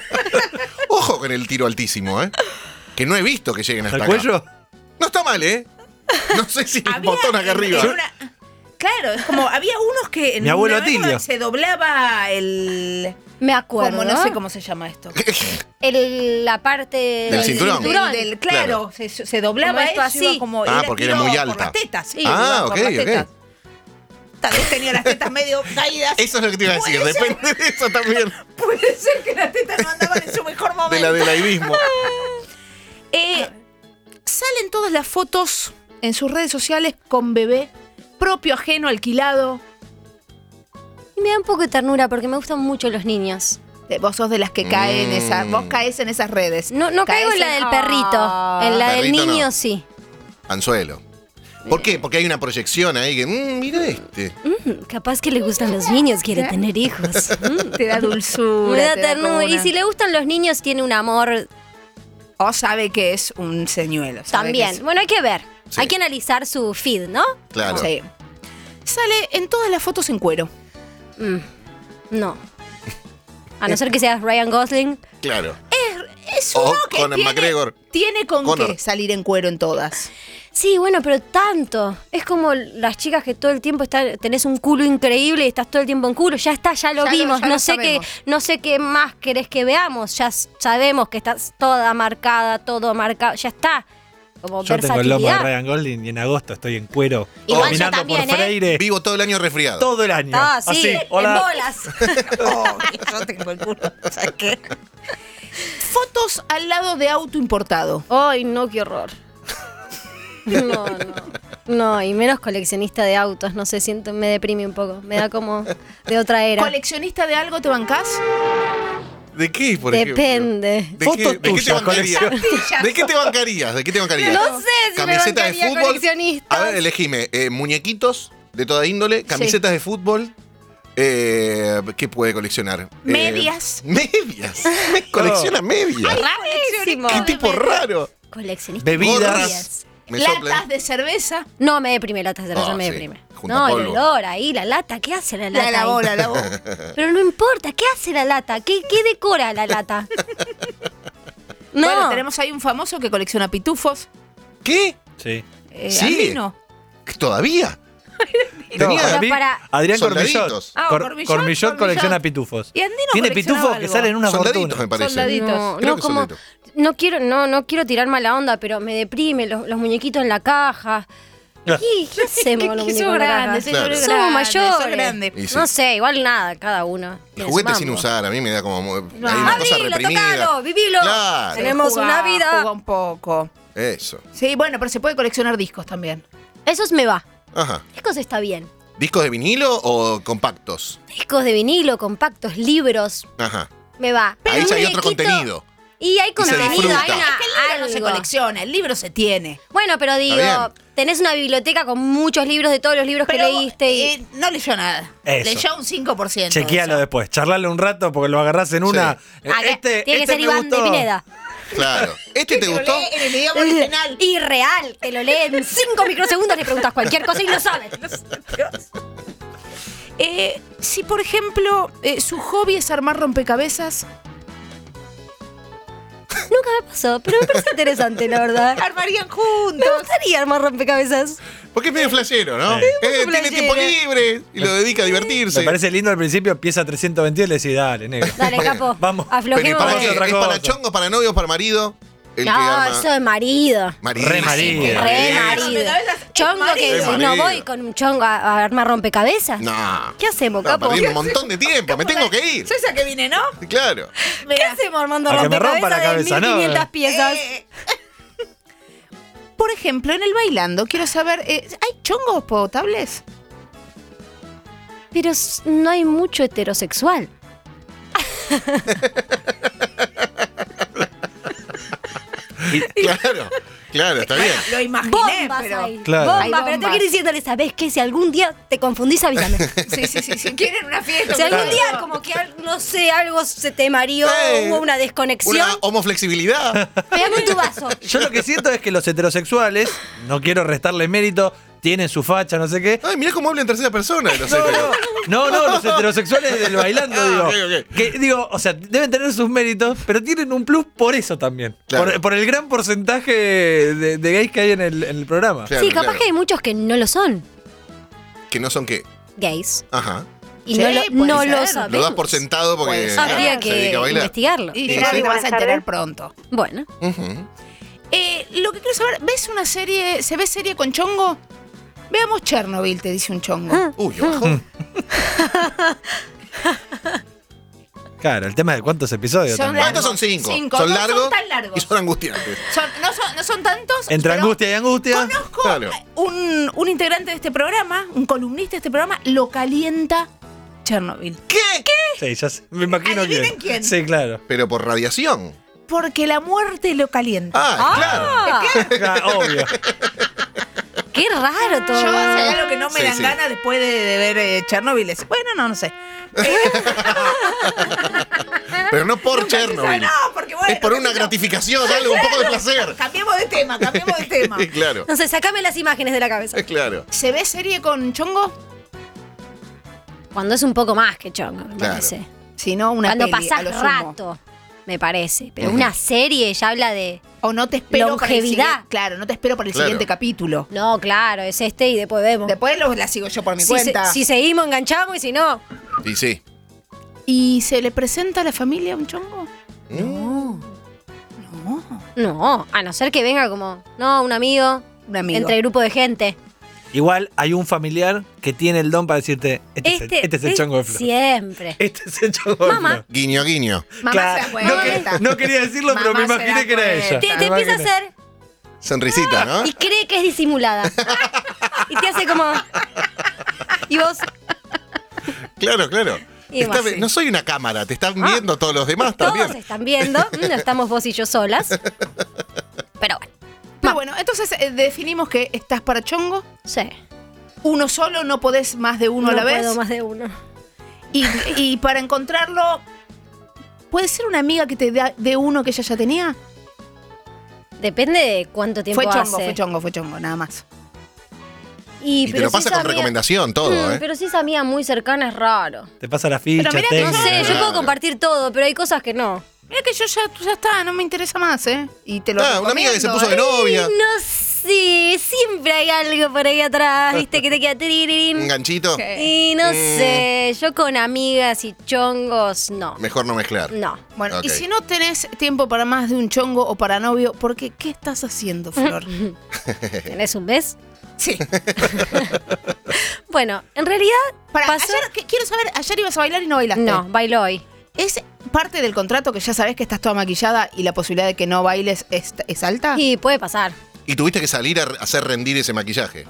S2: Ojo con el tiro altísimo, ¿eh? Que no he visto que lleguen hasta
S4: ¿Al
S2: acá.
S4: cuello?
S2: No está mal, ¿eh? No sé si el
S3: Había
S2: botón acá
S3: en-
S2: arriba.
S3: en una- claro, es como había unos que en
S4: Mi abuelo
S3: una época
S4: Atilio.
S3: se doblaba el...
S5: Me acuerdo.
S3: Como no sé cómo se llama esto.
S5: El- la parte
S2: Del cinturón.
S3: Del, del- claro,
S2: Claro.
S3: se, se doblaba
S5: Como esto
S3: eso,
S5: así.
S3: iba como
S2: Ah, porque era
S3: tiro
S2: muy
S3: por
S2: alta.
S3: las tetas, sí,
S2: Ah,
S3: iba por
S2: ok,
S3: las
S2: ok.
S3: tetas. Tal vez tenía las tetas medio caídas.
S2: Eso es lo que te iba a decir.
S3: Puede ser-
S2: Depende de eso también.
S3: Puede ser que las tetas no andaban en su mejor momento.
S2: De la del aibismo.
S3: Eh, salen todas las fotos en sus redes sociales con bebé, propio, ajeno, alquilado.
S5: Y me da un poco de ternura porque me gustan mucho los niños.
S3: Eh, Vos sos de las que caen en
S2: Mm.
S3: esas, vos caes en esas redes.
S5: No, no
S3: Caes
S5: caigo en la del
S3: Ah.
S5: perrito. En la del
S2: Perrito
S5: niño
S2: no.
S5: sí.
S2: Anzuelo. ¿Por qué? Porque hay una proyección ahí que, mmm, mira este.
S5: Mm, capaz que le gustan los niños, quiere tener hijos. Mm.
S3: Te da dulzura.
S5: Me da
S3: te da
S5: ternura.
S3: como
S5: Y
S3: una-
S5: si le gustan los niños, tiene un amor
S3: O sabe que es un señuelo. sabe que
S5: también.
S3: es-
S5: Bueno, hay que ver.
S2: Sí.
S5: Hay que analizar su feed, ¿no?
S2: Claro.
S3: Sí. Sale en todas las fotos en cuero.
S5: Mm, no. A no ser que seas Ryan Gosling.
S2: Claro.
S3: Es
S2: O
S3: uno que
S2: Conor
S3: tiene,
S2: McGregor.
S3: tiene con
S2: Conor.
S3: qué salir en cuero en todas.
S5: Sí, bueno, pero tanto. Es como las chicas que todo el tiempo están, tenés un culo increíble y estás todo el tiempo en culo. Ya está, ya lo
S3: Ya lo-
S5: vimos.
S3: ya
S5: no
S3: lo
S5: sé qué,
S3: sabemos.
S5: no sé qué más querés que veamos. Ya s- sabemos que estás toda marcada, todo marcado. Ya está. Como
S4: Yo tengo el lomo de
S5: versatilidad.
S4: Ryan Gosling y en agosto estoy en cuero.
S5: Igual yo
S4: caminando
S5: también,
S4: por
S5: ¿eh?
S4: Freire
S2: Vivo todo el año resfriado.
S4: todo el año.
S5: Ah, sí,
S4: Así,
S5: en
S4: hola.
S5: bolas.
S3: Oh, yo tengo el culo. ¿Sabes qué? Fotos al lado de auto importado.
S5: Ay, no, qué horror. No, no. No, y menos coleccionista de autos, no sé, siento, me deprime un poco. Me da como de otra era.
S3: ¿Coleccionista de algo te bancás?
S2: ¿De qué, por
S5: Depende.
S2: ejemplo? ¿De
S4: Fotos
S2: qué, ¿De qué te
S4: tuyas,
S2: bancarías?
S3: coleccionistas.
S2: ¿De qué te bancarías? ¿De qué te bancarías?
S5: No sé si me
S2: Camisetas de
S5: bancaría
S2: fútbol.
S5: coleccionistas.
S2: A ver, elegime. Eh, muñequitos de toda índole, camisetas de fútbol. Eh, ¿Qué puede coleccionar? Eh,
S3: Medias.
S2: medias. Colecciona medias.
S5: Rarísimo.
S2: Qué tipo raro.
S5: Coleccionista
S4: Bebidas.
S5: de medias.
S2: Me
S3: Latas
S2: sopla.
S3: de cerveza.
S5: No, me deprime latas de cerveza,
S2: Ah,
S5: me
S2: sí.
S5: deprime.
S2: Junta
S5: No, el
S2: polvo.
S5: olor ahí, la lata, ¿qué hace la lata?
S3: La lavó,
S5: ahí?
S3: la lavó.
S5: Pero no importa, ¿qué hace la lata? ¿Qué, qué decora la lata? No.
S3: Bueno, tenemos ahí un famoso que colecciona pitufos.
S2: ¿Qué?
S4: Sí.
S3: Eh,
S2: Sí.
S3: Andino.
S2: ¿Todavía?
S4: No,
S2: Tenía
S4: para mí,
S5: para-
S4: Adrián
S2: Soldaditos.
S4: Cormillot.
S3: Ah,
S4: Cor-
S3: Cormillot,
S4: Cormillot
S3: Cormillot.
S4: colecciona pitufos.
S3: Y Andino
S4: Tiene
S3: coleccionaba
S4: pitufos que
S3: algo.
S4: salen una
S2: Soldaditos,
S4: fortuna.
S2: me parece.
S3: Soldaditos.
S5: No,
S2: Creo
S5: no,
S2: que
S5: como,
S2: soldadito.
S5: no quiero, no, no quiero tirar mala onda, pero me deprime los, los muñequitos en la caja.
S4: Ah.
S5: ¿Qué, qué hacemos con los
S3: Que
S5: muñecos
S3: sos
S5: en la
S3: grande,
S5: caja?
S3: señor,
S2: Claro.
S3: es
S5: Somos
S3: grande,
S5: mayores.
S3: sos grande.
S2: Y sí.
S5: No sé, igual nada, cada uno.
S2: El
S5: tiene
S2: juguete
S5: su
S2: sin
S5: mambo.
S2: usar, a mí me da como. Hay una cosa
S5: Abrilo,
S2: reprimida.
S5: tocalo, vivilo.
S2: Claro.
S5: Tenemos
S3: Jugá,
S5: una vida.
S3: jugá un poco.
S2: Eso.
S3: Sí, bueno, pero se puede coleccionar discos también.
S5: Esos me va.
S2: Ajá.
S5: Discos está bien.
S2: ¿Discos de vinilo o compactos?
S5: Discos de vinilo, compactos, libros,
S2: Ajá.
S5: me va.
S2: Ahí
S5: un
S2: ya hay otro
S5: muñequito-
S2: contenido.
S5: Y hay
S2: se
S5: contenido,
S2: disfruta.
S5: hay una-
S3: Es que el libro no se
S5: algo.
S3: colecciona, el libro se tiene.
S5: Bueno, pero digo,
S2: Está bien.
S5: tenés una biblioteca con muchos libros de todos los libros
S3: Pero
S5: que leíste y...
S3: eh, no leyó nada.
S4: Eso.
S3: Leyó un cinco por ciento.
S4: Chequealo
S3: de eso.
S4: después. Charlarle un rato porque lo agarrás en una. Eh,
S5: Ah, que
S4: Este,
S5: tiene
S4: este
S5: que ser
S4: me
S5: Iván
S4: gustó.
S5: de Pineda.
S2: Claro. ¿Este te
S3: Lo
S2: gustó?
S3: lee en el idioma original.
S5: Irreal, te lo lee en cinco microsegundos, le preguntas cualquier cosa y lo sabes.
S3: Eh, si, por ejemplo, eh, su hobby es armar rompecabezas,
S5: Nunca me pasó, pero me parece interesante, la verdad.
S3: armarían
S5: Me
S3: juntos.
S5: gustaría armar rompecabezas.
S2: Porque es medio flashero, ¿no?
S4: Sí.
S2: Eh, tiene
S5: flashero.
S2: tiempo libre y lo dedica a divertirse.
S4: Me parece lindo al principio, empieza trescientos veintidós y le decís, dale, negro.
S5: Dale, capo.
S4: Vamos.
S2: Pero ¿y
S5: Aflojemos.
S2: para
S4: Vamos
S2: qué?
S4: a otra
S2: ¿Es para
S4: cosa.
S2: chongos, para novios, para marido? El que
S5: No,
S2: arma-
S5: eso de marido.
S2: Marido.
S4: Re marido.
S5: Re
S2: Eso.
S5: marido.
S3: rompecabezas,
S5: Chongo
S3: es
S5: que
S2: marido.
S5: si no
S2: Marido.
S5: voy con un chongo a, a armar rompecabezas.
S2: No.
S5: ¿Qué hacemos,
S2: No,
S5: capo?
S2: perdí un montón de tiempo, me tengo que ir.
S3: Soy esa que vine, ¿no?
S2: Claro.
S5: ¿Qué hacemos armando
S4: A que me
S5: rompecabezas
S4: rompa la cabeza,
S5: de
S4: ¿no?
S5: mil quinientas piezas?
S3: Eh, Por ejemplo, en el bailando, quiero saber, eh, ¿hay chongos potables?
S5: Pero s- no hay mucho heterosexual.
S2: Claro. Claro, está bien.
S3: Lo imaginé,
S5: Bombas
S3: pero...
S5: ahí.
S4: Claro.
S5: Bomba,
S3: Hay
S5: pero tengo
S3: bombas.
S5: que ir diciéndole, ¿sabes qué? Si algún día te confundís, avísame.
S3: Sí, sí, sí, si quieren una fiesta.
S5: Si algún
S3: un-
S5: día como que, al- no sé, algo se te mareó,
S2: Eh,
S5: hubo una desconexión,
S2: Una homoflexibilidad.
S5: pegame tu vaso.
S4: Yo lo que siento es que los heterosexuales, no quiero restarle mérito, tienen su facha, no sé qué.
S2: Ay, mirá cómo habla en tercera persona. No, sé,
S4: No,
S2: pero-
S4: no, no, no, los heterosexuales del bailando,
S2: Ah,
S4: digo.
S2: ok, ok.
S4: Que, digo, o sea, deben tener sus méritos, pero tienen un plus por eso también.
S2: Claro.
S4: Por, por el gran porcentaje de, de gays que hay en el, en el programa.
S2: Claro,
S5: Sí, capaz
S2: claro.
S5: que hay muchos que no lo son
S2: Que no son qué.
S5: gays.
S2: Ajá.
S5: Y
S3: Sí,
S5: no lo,
S3: puede
S5: no
S3: ser.
S5: lo
S3: Lo
S5: sabemos.
S2: Lo das por sentado porque
S3: Puede ser.
S2: ah,
S5: Habría
S2: se
S5: que
S2: dedica a bailar.
S5: investigarlo.
S3: Y
S2: Sí,
S3: ya
S2: sí.
S3: te vas a enterar pronto.
S5: Bueno,
S2: Ujú.
S3: Eh, lo que quiero saber, ¿ves una serie, se ve serie con chongo? Veamos Chernobyl, te dice un chongo.
S5: Ah.
S2: Uy, abajo.
S4: Claro, el tema de cuántos episodios
S3: Son
S4: también.
S2: Ah, estos son cinco.
S3: Cinco,
S2: Son
S3: no son
S2: largos
S3: tan largos.
S2: y son angustiantes.
S3: Son- no, son, no son tantos.
S4: Entre
S3: pero
S4: angustia y angustia.
S3: Conozco
S2: Claro.
S3: un, un integrante de este programa, un columnista de este programa, lo calienta Chernobyl.
S2: ¿Qué?
S4: Sí, ya sé, me imagino
S3: ¿Adivinen
S4: quién.
S3: quién?
S4: Sí, claro.
S2: Pero por radiación.
S3: Porque la muerte lo calienta.
S2: Ah, claro.
S5: Ah,
S4: Ah, obvio.
S5: qué raro todo.
S3: Yo, si hay algo que no me
S2: Sí,
S3: dan
S2: sí.
S3: ganas después de, de ver eh, Chernobyl, es, bueno, no, no sé.
S2: Pero no por
S3: Nunca se sabe,
S2: Chernobyl.
S3: no, porque bueno,
S2: Es por
S3: qué
S2: una
S3: sé yo.
S2: gratificación, algo, un poco de placer.
S3: Cambiemos de tema, cambiemos de tema.
S2: Claro.
S5: No sé, sacame las imágenes de la cabeza.
S2: Claro.
S3: ¿Se ve serie con chongo?
S5: Cuando es un poco más que chongo, me
S2: Claro.
S5: parece.
S3: Si no, una
S5: Cuando
S3: peli, a lo
S5: pasás
S3: sumo.
S5: rato, me parece. Pero
S2: Ujú.
S5: una serie ya habla de...
S3: O no te espero para el
S5: Longevidad.
S3: siguiente- Claro, no te espero para el
S2: Claro.
S3: siguiente capítulo.
S5: No, claro, es este y después vemos.
S3: Después lo, la sigo yo por mi
S5: si,
S3: cuenta.
S5: se- si seguimos, enganchamos y si no...
S2: Y sí.
S3: ¿Y se le presenta a la familia un chongo?
S2: Mm.
S5: No, a no ser que venga como... No, un amigo,
S3: Un amigo.
S5: entre grupo de gente.
S4: Igual hay un familiar que tiene el don para decirte, este, es, el, este es el chongo de Flor.
S5: Siempre.
S4: Este es el chongo de
S5: Mamá.
S4: Flor.
S2: Guiño, guiño.
S3: Mamá
S4: Claro,
S3: se da
S4: no,
S3: cuenta.
S4: que- no quería decirlo, pero me
S3: Mamá se
S4: imaginé
S3: da
S4: que era
S3: cuenta.
S4: ella.
S5: Te,
S4: Me
S5: te empieza a
S4: imaginé.
S5: hacer...
S2: Sonrisita, ¿no?
S5: Y cree que es disimulada. Y te hace como... Y vos...
S2: Claro, claro.
S5: Y
S2: Está-
S5: más, sí.
S2: No soy una cámara, te están
S5: Ah.
S2: viendo todos los demás
S5: Todos
S2: también.
S5: están viendo. No estamos vos y yo solas. Pero bueno.
S3: Pero bueno, entonces eh, definimos que estás para chongo.
S5: Sí.
S3: Uno solo, no podés más de uno
S5: no
S3: a la vez.
S5: puedo más de uno.
S3: Y, y para encontrarlo, ¿puede ser una amiga que te da de uno que ella ya tenía?
S5: Depende de cuánto tiempo
S3: Fue chongo,
S5: hace.
S3: fue chongo, fue chongo, nada más.
S2: Y te
S5: pero
S2: lo
S5: si
S2: pasa
S5: es
S2: con
S5: amiga-
S2: recomendación todo,
S5: Mm,
S2: ¿eh?
S5: Pero si es amiga muy cercana es raro.
S4: Te pasa la ficha,
S3: Pero mirá que
S5: No
S4: técnica.
S5: sé, yo
S2: Claro.
S5: puedo compartir todo, pero hay cosas que no.
S3: Mira que yo ya, ya está, no me interesa más, ¿eh? Y te lo
S2: Ah, una amiga que se puso
S3: recomiendo,
S2: de
S3: ¿eh?
S2: novia.
S5: No sé, siempre hay algo por ahí atrás, viste, que te queda
S2: Un
S5: tirirín.
S2: ganchito.
S5: Y no
S2: Mm.
S5: sé, yo con amigas y chongos, no.
S2: Mejor no mezclar.
S5: No.
S3: Bueno,
S2: Ok.
S3: y si no tenés tiempo para más de un chongo o para novio, ¿por qué? ¿Qué estás haciendo, Flor?
S5: ¿Tenés un mes?
S3: Sí.
S5: Bueno, en realidad
S3: Para,
S5: pasó...
S3: ayer, que- quiero saber, ayer ibas a bailar y no bailaste.
S5: No, bailo hoy.
S3: ¿Es parte del contrato que ya sabés que estás toda maquillada y la posibilidad de que no bailes es, es alta?
S5: Y puede pasar.
S2: Y tuviste que salir a hacer rendir ese maquillaje.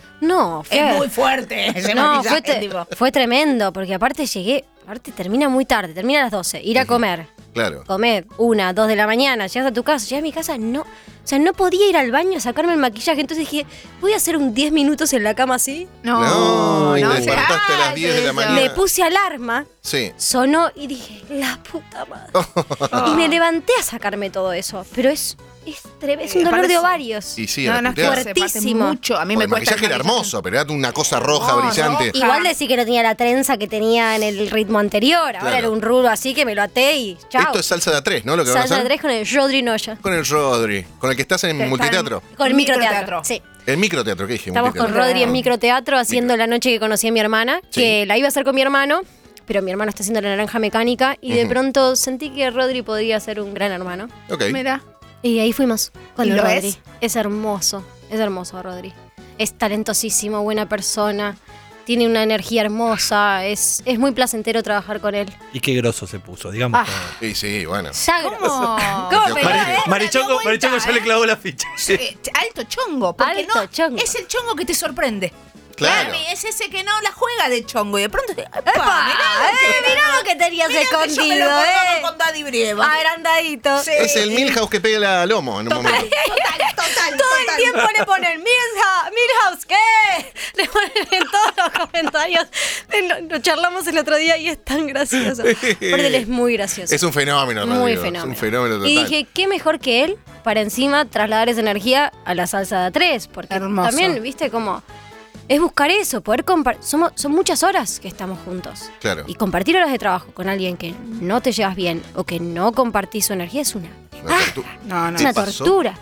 S5: No, fue...
S3: Es muy fuerte ese
S5: No,
S3: maquillaje,
S5: fue, te-
S3: tipo.
S5: fue tremendo, porque aparte llegué, aparte termina muy tarde, termina a las doce, ir a comer,
S2: Claro.
S5: comer una, dos de la mañana, llegas a tu casa, llegas a mi casa, no, o sea, no podía ir al baño a sacarme el maquillaje, entonces dije, voy a hacer un diez minutos en la cama así,
S3: No,
S2: No, y
S3: no,
S2: te
S3: se
S2: despertaste a las
S3: hace
S2: diez de la
S3: eso.
S2: mañana.
S5: le puse alarma,
S2: Sí.
S5: sonó y dije, la puta madre. Y me levanté a sacarme todo eso, pero es, es, tre- es un
S3: Eh,
S5: dolor de
S3: parece-
S5: ovarios.
S2: Y sí,
S3: No,
S2: a
S3: no,
S2: la
S3: es que
S2: puteada.
S3: se parte
S5: Fuertísimo.
S3: mucho. A mí
S2: Porque
S3: me
S2: el
S3: cuesta
S2: maquillaje era hermoso, pero era una cosa roja
S3: No, no.
S2: brillante.
S5: Igual decir que no tenía la trenza que tenía en el ritmo anterior, ahora
S2: Claro.
S5: era un rulo así que me lo até y chao.
S2: Esto es salsa de a tres, ¿no? Lo que van a
S5: Salsa de
S2: hacer.
S5: tres con el Rodri Noya.
S2: Con el Rodri, con el que estás en
S3: Que
S2: multiteatro.
S3: están-
S5: Con el
S3: Microteatro.
S5: microteatro. Sí.
S2: El microteatro, ¿qué dije?
S5: Estamos con
S2: Multiteatro.
S5: Rodri en microteatro haciendo la noche que conocí a mi hermana,
S2: Sí.
S5: que la iba a hacer con mi hermano, pero mi hermano está haciendo la naranja mecánica y de
S2: Ujú.
S5: pronto sentí que Rodri podría ser un gran hermano.
S2: Ok.
S3: Mira.
S5: Y ahí fuimos con
S3: ¿Y
S5: el
S3: lo
S5: Rodri.
S3: es?
S5: Es hermoso, es hermoso Rodri. Es talentosísimo, buena persona, tiene una energía hermosa, es, es muy placentero trabajar con él.
S4: Y qué grosso se puso, digamos.
S5: Ah.
S4: todo.
S2: Sí, sí, bueno.
S5: Sagro.
S3: ¿Cómo?
S5: ¿Cómo
S2: Mari-
S5: peleó,
S3: Mari-
S5: eh?
S4: Marichongo,
S3: dio vuelta,
S4: Marichongo ya
S3: ¿eh?
S4: le clavó la ficha. Sí.
S3: Eh, alto chongo, porque
S5: Alto
S3: no,
S5: chongo.
S3: es el chongo que te sorprende.
S2: Claro.
S3: Para mí es ese que no la juega de chongo y de pronto ¡epa!
S5: ¡Epa!
S3: mirá lo que-
S5: Eh, mirá lo que tenías
S3: mirá que yo me lo
S5: escondido,
S3: acordaba
S5: eh.
S3: con Daddy Brieva.
S5: Agrandadito.
S3: Sí.
S2: Es el Milhouse que pega a lomo en un
S3: Total,
S2: momento.
S3: total, total,
S5: Todo
S3: total.
S5: el tiempo le ponen Milhouse, Milhouse, ¿qué? Le ponen en todos los comentarios. Lo, lo charlamos el otro día y es tan gracioso. Porque él es muy gracioso.
S2: Es un fenómeno,
S5: muy
S2: Rodrigo.
S5: fenómeno.
S2: Es un fenómeno total.
S5: Y dije, ¿qué mejor que él para encima trasladar esa energía a la salsa de a tres? Porque
S3: Hermoso.
S5: también, viste, como es buscar eso, poder compartir. Somos, son muchas horas que estamos juntos.
S2: Claro.
S5: Y compartir horas de trabajo con alguien que no te llevas bien o que no compartís su energía es una,
S2: Una tortu-
S3: No, no.
S5: es una
S2: ¿Te pasó?
S5: tortura.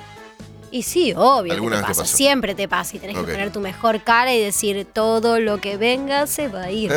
S5: Y sí, obvio que
S2: ¿Alguna
S5: te
S2: vez te
S5: pasa.
S2: pasó?
S5: Siempre te pasa y tenés
S2: Ok.
S5: que poner tu mejor cara y decir todo lo que venga se va a ir.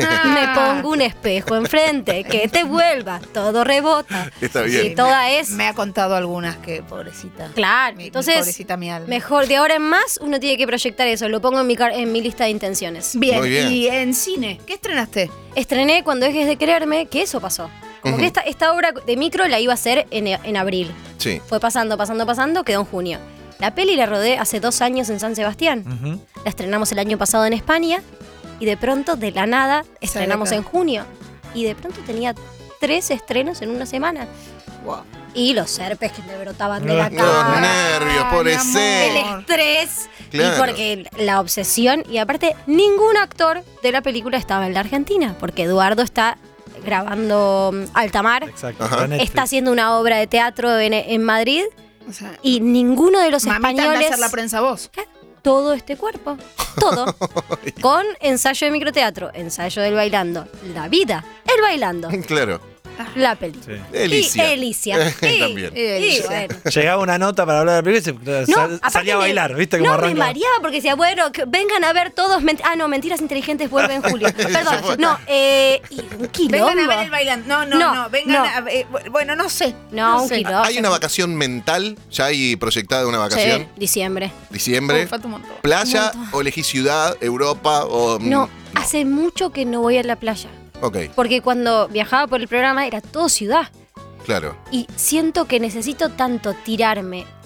S5: Me pongo un espejo enfrente, que te vuelva, todo rebota.
S2: Está bien.
S5: Y toda es...
S3: Me ha contado algunas que, pobrecita.
S5: Claro,
S3: Mi- mi
S5: entonces,
S3: pobrecita mi alma.
S5: mejor de ahora en más uno tiene que proyectar eso. Lo pongo en mi, car- en mi lista de intenciones.
S3: Bien,
S2: Muy bien.
S3: y en cine, ¿qué estrenaste?
S5: Estrené Cuando dejes de quererme, que eso pasó. Como
S2: Ujú.
S5: que esta, esta obra de micro la iba a hacer en, en abril.
S2: Sí.
S5: Fue pasando, pasando, pasando, quedó en junio. La peli la rodé hace dos años en San Sebastián.
S4: Ujú.
S5: La estrenamos el año pasado en España y de pronto, de la nada, estrenamos
S3: acá.
S5: en junio. Y de pronto tenía tres estrenos en una semana.
S3: Wow.
S5: Y los herpes que me brotaban de la
S4: No,
S5: cara.
S2: Los nervios,
S3: Ay,
S2: pobrecé.
S5: El
S3: amor.
S5: estrés.
S2: Claro.
S5: Y porque la obsesión. Y aparte, ningún actor de la película estaba en la Argentina. Porque Eduardo está grabando mm, Altamar.
S4: Exacto.
S2: Ajá.
S4: para Netflix.
S5: Está haciendo una obra de teatro en, en Madrid.
S3: O sea,
S5: Y ninguno de los
S3: mamita, anda a
S5: españoles.
S3: hacer la prensa vos.
S5: Todo este cuerpo. Todo. Con ensayo de microteatro, ensayo del bailando, la vida, el bailando,
S2: Claro.
S5: la peli.
S4: Sí.
S2: Elicia.
S5: Y Elicia. Y-
S2: También.
S5: y
S3: Elicia.
S5: bueno.
S4: Llegaba una nota para hablar de la película y se-
S5: No,
S4: sal-
S5: aparte
S4: salía a
S5: me-
S4: bailar, ¿viste cómo
S5: No, me
S4: arranca?
S5: mareaba porque decía, bueno, que vengan a ver todos. menti- ah, no, Mentiras Inteligentes vuelve en julio.
S2: Se
S5: Perdón,
S2: fue.
S5: no, eh, y un quilombo.
S3: Vengan a ver el bailando. No, no,
S5: No,
S3: no. vengan
S5: no.
S3: a ver. Bueno, no sé.
S5: No, un
S3: sé.
S5: quilombo.
S2: ¿Hay una vacación mental? ¿Ya hay proyectada una vacación?
S5: Sí, diciembre.
S2: ¿Diciembre?
S3: Uy, falta un montón.
S2: ¿Playa
S5: Un montón.
S2: o elegís ciudad, Europa o...? mm,
S5: No, hace mucho que no voy a la playa.
S2: Ok,
S5: Porque cuando viajaba por el programa era todo ciudad.
S2: claro.
S5: Y siento que necesito tanto tirarme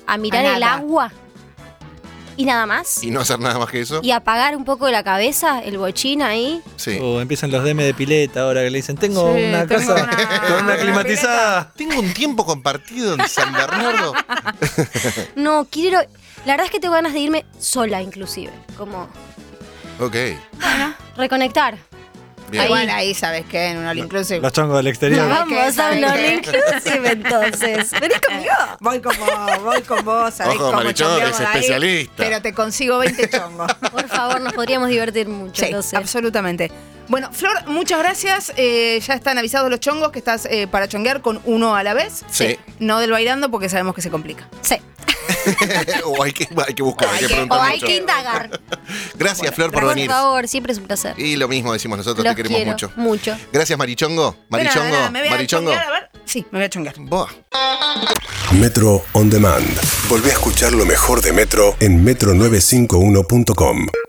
S5: a mirar
S3: A
S5: el
S3: nada.
S5: agua y nada más.
S2: Y no hacer nada más que eso.
S5: Y apagar un poco la cabeza, el bochín ahí.
S2: Sí.
S4: O empiezan los D M de pileta ahora que le dicen, tengo
S3: Sí,
S4: una
S3: tengo
S4: casa
S3: una-
S4: con una
S3: una
S4: climatizada.
S2: Tengo un tiempo compartido en San Bernardo.
S5: No, quiero... La verdad es que tengo ganas de irme sola inclusive. Como
S2: Ok.
S5: reconectar.
S2: Bien.
S3: Igual ahí, ¿sabes qué? En un all inclusive.
S4: Los chongos del exterior.
S3: No. ¿qué?
S5: Vamos a un
S3: ¿Sabes
S5: all
S3: qué?
S5: inclusive entonces. Vení conmigo.
S3: Voy con vos, voy con vos, ¿sabés
S2: Ojo,
S3: cómo
S2: Marichón,
S3: chongueamos
S2: es
S3: ahí?
S2: especialista.
S3: Pero te consigo veinte chongos.
S5: Por favor, nos podríamos divertir mucho.
S3: Sí,
S5: lo sé.
S3: absolutamente. Bueno, Flor, muchas gracias. Eh, ya están avisados los chongos que estás eh, para chonguear con uno a la vez.
S2: Sí.
S3: No del bailando porque sabemos que se complica.
S5: Sí.
S2: o hay que, hay que buscar, hay que
S3: que-
S2: preguntar
S5: O hay
S2: mucho.
S5: que indagar.
S2: Gracias, Flor, por
S5: Por
S2: venir.
S5: favor, siempre es un placer.
S2: Y lo mismo decimos nosotros,
S5: Los
S2: te queremos
S5: quiero
S2: mucho.
S5: mucho.
S2: Gracias, Marichongo.
S3: Bueno,
S2: Marichongo.
S3: nada, me voy a
S2: Marichongo.
S3: chonguear, a ver. Sí, me voy a chonguear.
S2: Buah.
S1: Metro On Demand. Volvé a escuchar lo mejor de Metro en metro novecientos cincuenta y uno punto com.